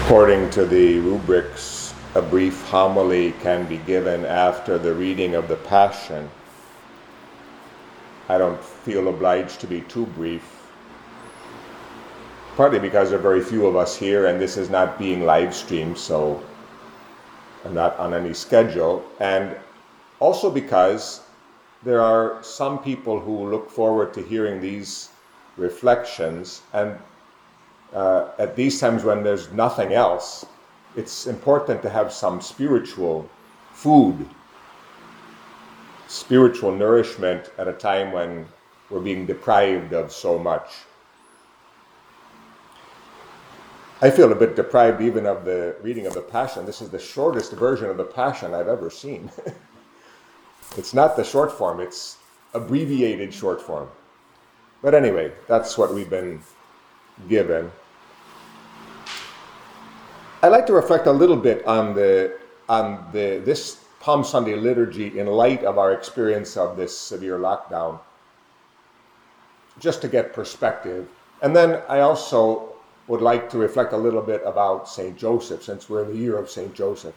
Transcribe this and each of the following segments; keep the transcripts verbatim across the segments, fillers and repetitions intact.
According to the rubrics, a brief homily can be given after the reading of the Passion. I don't feel obliged to be too brief, partly because there are very few of us here and this is not being live streamed, so I'm not on any schedule, and also because there are some people who look forward to hearing these reflections, and uh, at these times when there's nothing else, it's important to have some spiritual food, spiritual nourishment at a time when we're being deprived of so much. I feel a bit deprived even of the reading of the Passion. This is the shortest version of the Passion I've ever seen. It's not the short form, it's abbreviated short form. But anyway, that's what we've been given. I'd like to reflect a little bit on the on the this Palm Sunday liturgy in light of our experience of this severe lockdown, just to get perspective. And then I also would like to reflect a little bit about Saint Joseph, since we're in the year of Saint Joseph.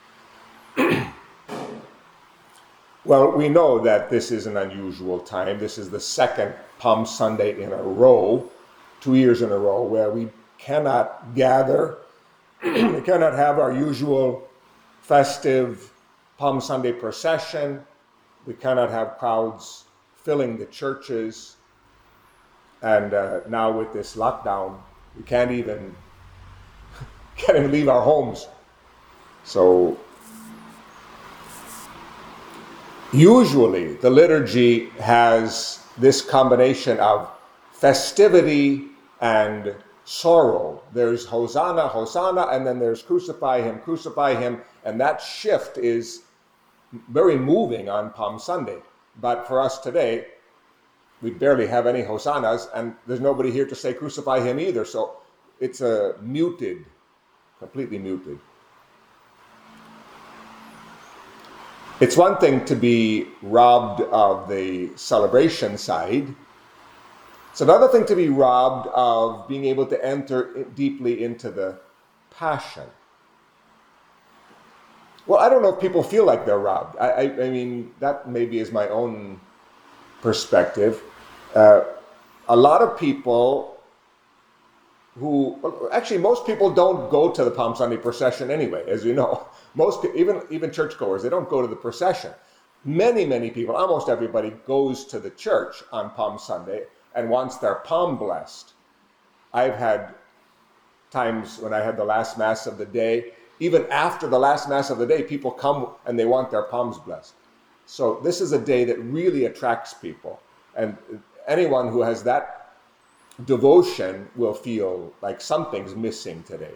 Well, we know that this is an unusual time. This is the second Palm Sunday in a row, two years in a row, where we cannot gather, we cannot have our usual festive Palm Sunday procession. We cannot have crowds filling the churches. And uh, now with this lockdown, we can't even, can't even leave our homes. So usually the liturgy has this combination of festivity and sorrow. There's Hosanna, Hosanna, and then there's crucify him, crucify him. And that shift is very moving on Palm Sunday. But for us today, we barely have any hosannas, and there's nobody here to say crucify him either. So it's a muted, completely muted. It's one thing to be robbed of the celebration side. It's another thing to be robbed of being able to enter deeply into the Passion. Well, I don't know if people feel like they're robbed. I, I, I mean, that maybe is my own perspective. Uh, a lot of people who, well, actually most people don't go to the Palm Sunday procession anyway, as you know. Most, even, even churchgoers, they don't go to the procession. Many, many people, almost everybody, goes to the church on Palm Sunday and wants their palm blessed. I've had times when I had the last Mass of the day, even after the last Mass of the day, people come and they want their palms blessed. So this is a day that really attracts people. And anyone who has that devotion will feel like something's missing today.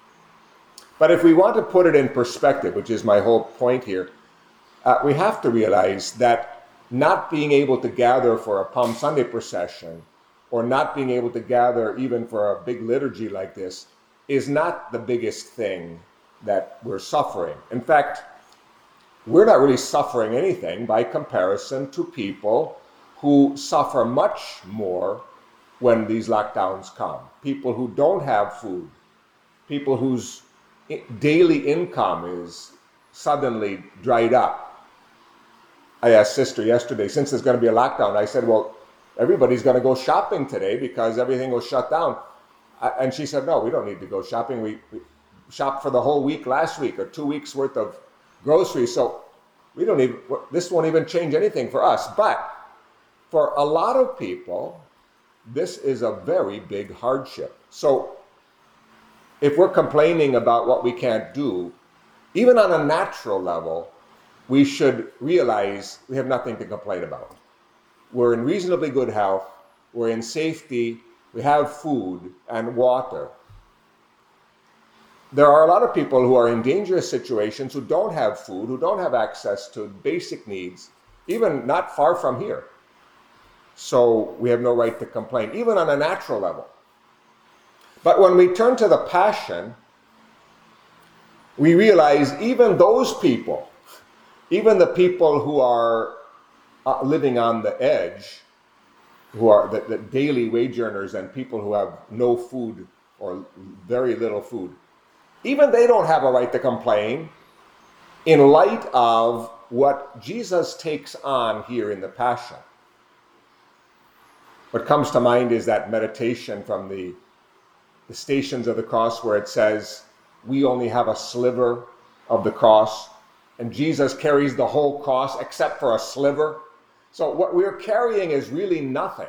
But if we want to put it in perspective, which is my whole point here, uh, we have to realize that not being able to gather for a Palm Sunday procession, or not being able to gather even for a big liturgy like this, is not the biggest thing that we're suffering. In fact, we're not really suffering anything by comparison to people who suffer much more when these lockdowns come. People who don't have food, people whose daily income is suddenly dried up. I asked Sister yesterday, since there's going to be a lockdown, I said, well, everybody's going to go shopping today because everything was shut down. And she said, no, we don't need to go shopping. We, we shopped for the whole week last week, or two weeks worth of groceries. So we don't even, this won't even change anything for us. But for a lot of people, this is a very big hardship. So if we're complaining about what we can't do, even on a natural level, we should realize we have nothing to complain about. We're in reasonably good health, we're in safety, we have food and water. There are a lot of people who are in dangerous situations who don't have food, who don't have access to basic needs, even not far from here. So we have no right to complain, even on a natural level. But when we turn to the Passion, we realize even those people, even the people who are uh, living on the edge, who are the, the daily wage earners and people who have no food or very little food, even they don't have a right to complain in light of what Jesus takes on here in the Passion. What comes to mind is that meditation from the, the Stations of the Cross where it says, we only have a sliver of the cross, and Jesus carries the whole cross except for a sliver. So what we're carrying is really nothing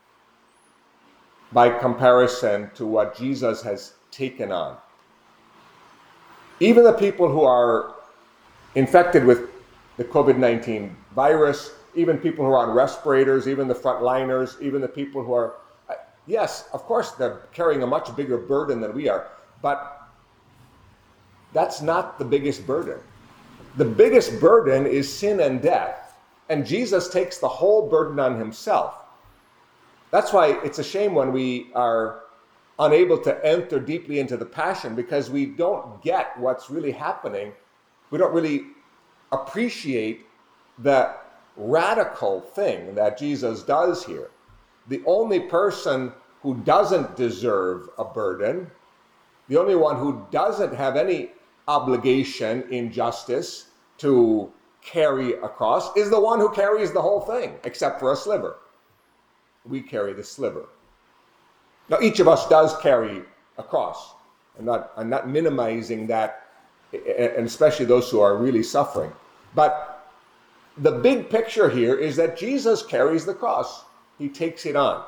by comparison to what Jesus has taken on. Even the people who are infected with the covid nineteen virus, even people who are on respirators, even the frontliners, even the people who are, yes, of course, they're carrying a much bigger burden than we are, but that's not the biggest burden. The biggest burden is sin and death, and Jesus takes the whole burden on himself. That's why it's a shame when we are unable to enter deeply into the Passion, because we don't get what's really happening. We don't really appreciate the radical thing that Jesus does here. The only person who doesn't deserve a burden, the only one who doesn't have any obligation in justice to carry a cross, is the one who carries the whole thing, except for a sliver. We carry the sliver. Now, each of us does carry a cross. I'm not, I'm not minimizing that, and especially those who are really suffering. But the big picture here is that Jesus carries the cross. He takes it on.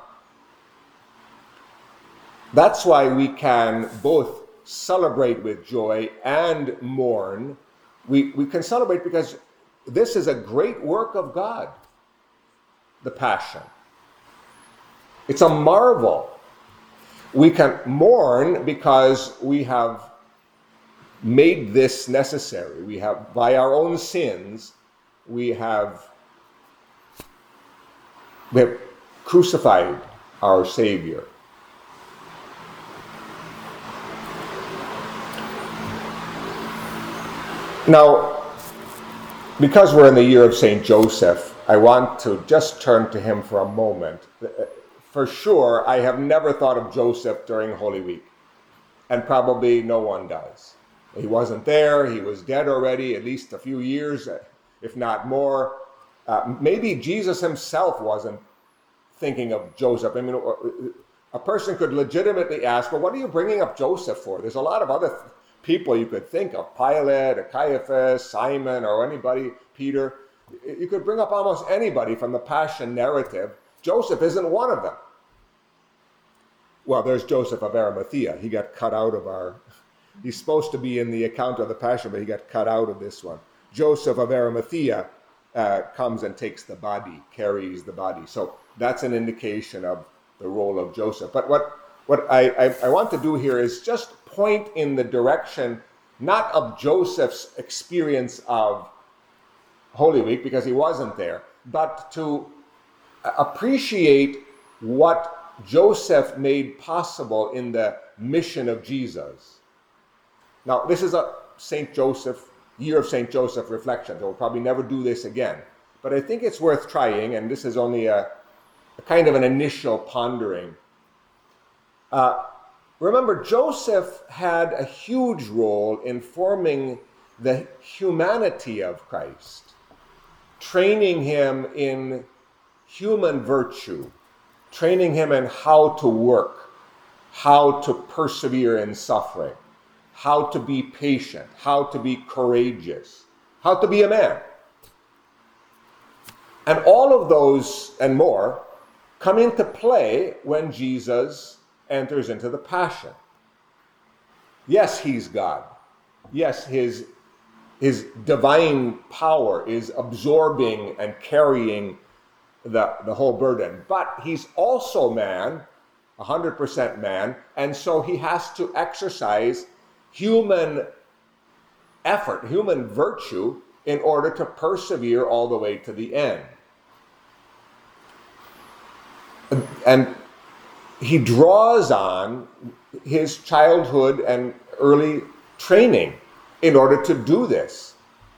That's why we can both celebrate with joy and mourn. We, we can celebrate because this is a great work of God, the Passion. It's a marvel. We can mourn because we have made this necessary. We have, by our own sins, we have, we have crucified our Savior. Now, because we're in the year of Saint Joseph, I want to just turn to him for a moment. For sure, I have never thought of Joseph during Holy Week, and probably no one does. He wasn't there. He was dead already, at least a few years, if not more. Uh, maybe Jesus himself wasn't thinking of Joseph. I mean, a person could legitimately ask, well, what are you bringing up Joseph for? There's a lot of other th- people you could think of, Pilate, or Caiaphas, Simon, or anybody, Peter. You could bring up almost anybody from the Passion narrative. Joseph isn't one of them. Well, there's Joseph of Arimathea. He got cut out of our... He's supposed to be in the account of the Passion, but he got cut out of this one. Joseph of Arimathea uh, comes and takes the body, carries the body. So that's an indication of the role of Joseph. But what, what I, I, I want to do here is just point in the direction, not of Joseph's experience of Holy Week, because he wasn't there, but to appreciate what Joseph made possible in the mission of Jesus. Now, this is a Saint Joseph, year of Saint Joseph reflection. So we'll probably never do this again. But I think it's worth trying, and this is only a, a kind of an initial pondering. Uh, remember, Joseph had a huge role in forming the humanity of Christ, training him in human virtue, training him in how to work, how to persevere in suffering, how to be patient, how to be courageous, how to be a man. And all of those and more come into play when Jesus enters into the Passion. Yes, he's God. Yes, his, his divine power is absorbing and carrying the, the whole burden. But he's also man, one hundred percent man, and so he has to exercise human effort, human virtue, in order to persevere all the way to the end. And he draws on his childhood and early training in order to do this.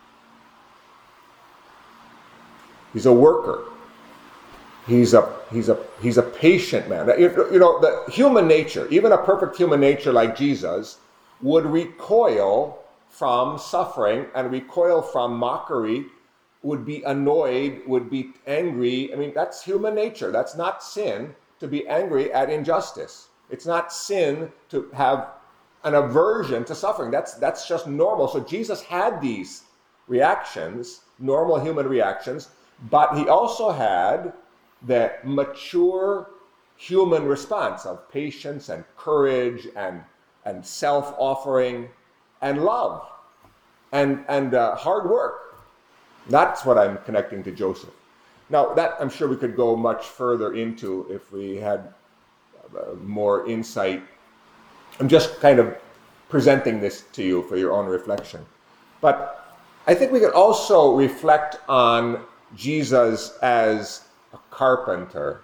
He's a worker. He's a he's a he's a patient man. You, you know, the human nature, even a perfect human nature like Jesus, would recoil from suffering and recoil from mockery, would be annoyed, would be angry. I mean, that's human nature. That's not sin to be angry at injustice. It's not sin to have an aversion to suffering. That's, that's just normal. So Jesus had these reactions, normal human reactions, but he also had the mature human response of patience and courage and, and self-offering and love and, and uh, hard work. That's what I'm connecting to Joseph. Now, that I'm sure we could go much further into if we had uh, more insight. I'm just kind of presenting this to you for your own reflection. But I think we could also reflect on Jesus as a carpenter,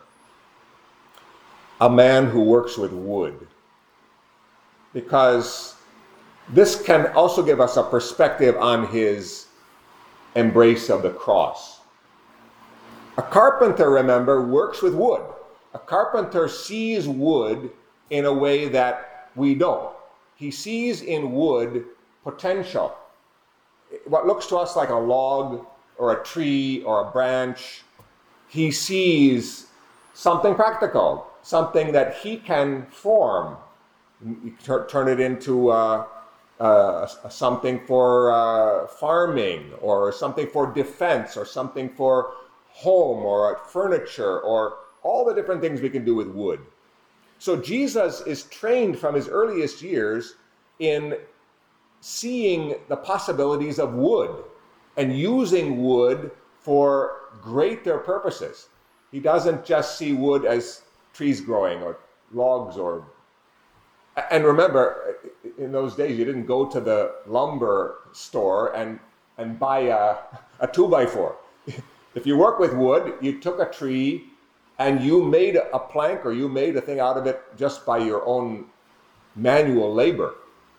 a man who works with wood, because this can also give us a perspective on his embrace of the cross. A carpenter, remember, works with wood. A carpenter sees wood in a way that we don't. He sees in wood potential. What looks to us like a log or a tree or a branch, he sees something practical, something that he can form. You turn it into uh, uh, something for uh, farming, or something for defense, or something for home, or furniture, or all the different things we can do with wood. So Jesus is trained from his earliest years in seeing the possibilities of wood and using wood for greater purposes. He doesn't just see wood as trees growing or logs or... And remember, in those days, you didn't go to the lumber store and, and buy a, a two by four. If you work with wood, you took a tree and you made a plank or you made a thing out of it just by your own manual labor.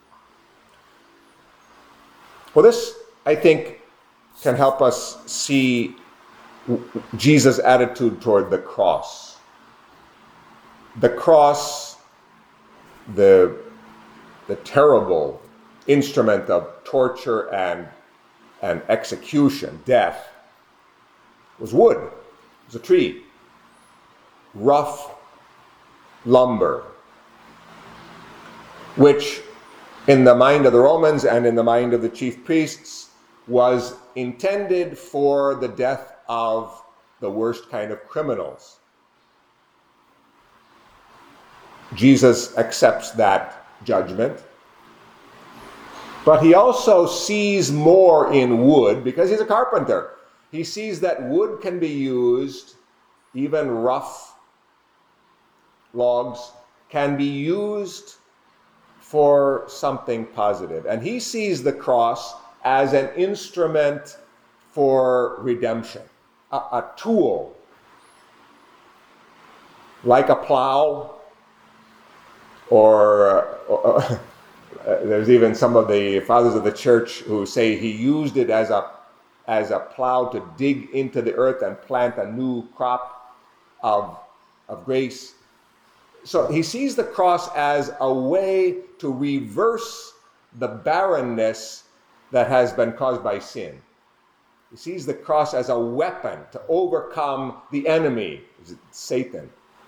Well, this, I think, can help us see Jesus' attitude toward the cross. The cross, the, the terrible instrument of torture and, and execution, death, was wood. It was a tree. Rough lumber, which in the mind of the Romans and in the mind of the chief priests was intended for the death of the worst kind of criminals. Jesus accepts that judgment, but he also sees more in wood because he's a carpenter. He sees that wood can be used, even rough logs can be used for something positive. And he sees the cross as an instrument for redemption, a, a tool, like a plow, or, or uh, there's even some of the fathers of the church who say he used it as a as a plow to dig into the earth and plant a new crop of, of grace. So he sees the cross as a way to reverse the barrenness that has been caused by sin. He sees the cross as a weapon to overcome the enemy, Satan.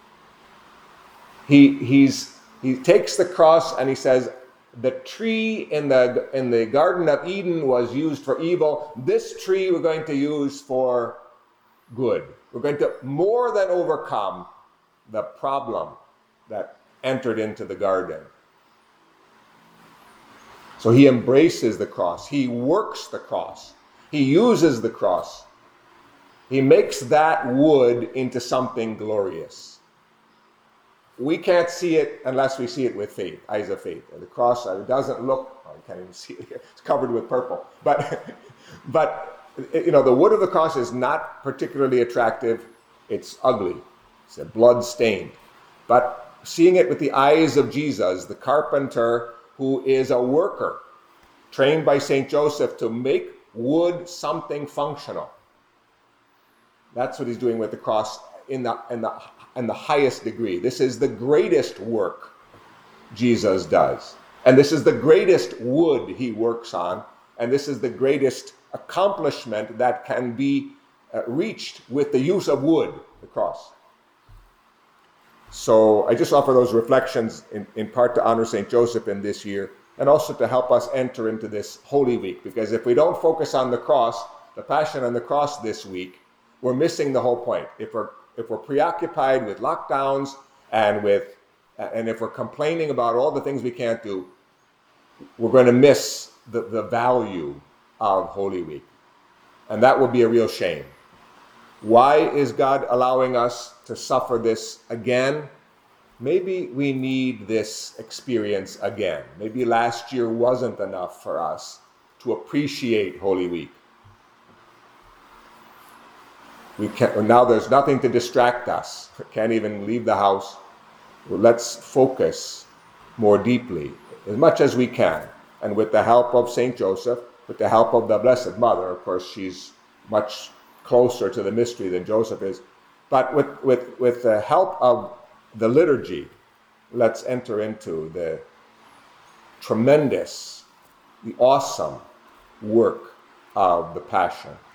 He, he's, he takes the cross and he says, the tree in the, in the Garden of Eden was used for evil. This tree we're going to use for good. We're going to more than overcome the problem that entered into the garden. So he embraces the cross. He works the cross. He uses the cross. He makes that wood into something glorious. We can't see it unless we see it with faith, eyes of faith. And the cross it doesn't look, oh, you can't even see it here. It's covered with purple. But, but you know, the wood of the cross is not particularly attractive. It's ugly. It's a blood stained. But seeing it with the eyes of Jesus, the carpenter who is a worker, trained by Saint Joseph to make wood something functional. That's what he's doing with the cross in the, in the, in the highest degree. This is the greatest work Jesus does. And this is the greatest wood he works on, and this is the greatest accomplishment that can be uh, reached with the use of wood, the cross. So I just offer those reflections in, in part to honor Saint Joseph in this year, and also to help us enter into this Holy Week. Because if we don't focus on the cross, the Passion and the Cross this week, we're missing the whole point. If we're if we're preoccupied with lockdowns and with and if we're complaining about all the things we can't do, we're going to miss the, the value of Holy Week. And that will be a real shame. Why is God allowing us to suffer this again? Maybe we need this experience again. Maybe last year wasn't enough for us to appreciate Holy Week. We can't, now there's nothing to distract us. We can't even leave the house. Well, let's focus more deeply, as much as we can. And with the help of Saint Joseph, with the help of the Blessed Mother, of course, she's much closer to the mystery than Joseph is. But with, with, with the help of the liturgy, let's enter into the tremendous, the awesome work of the Passion.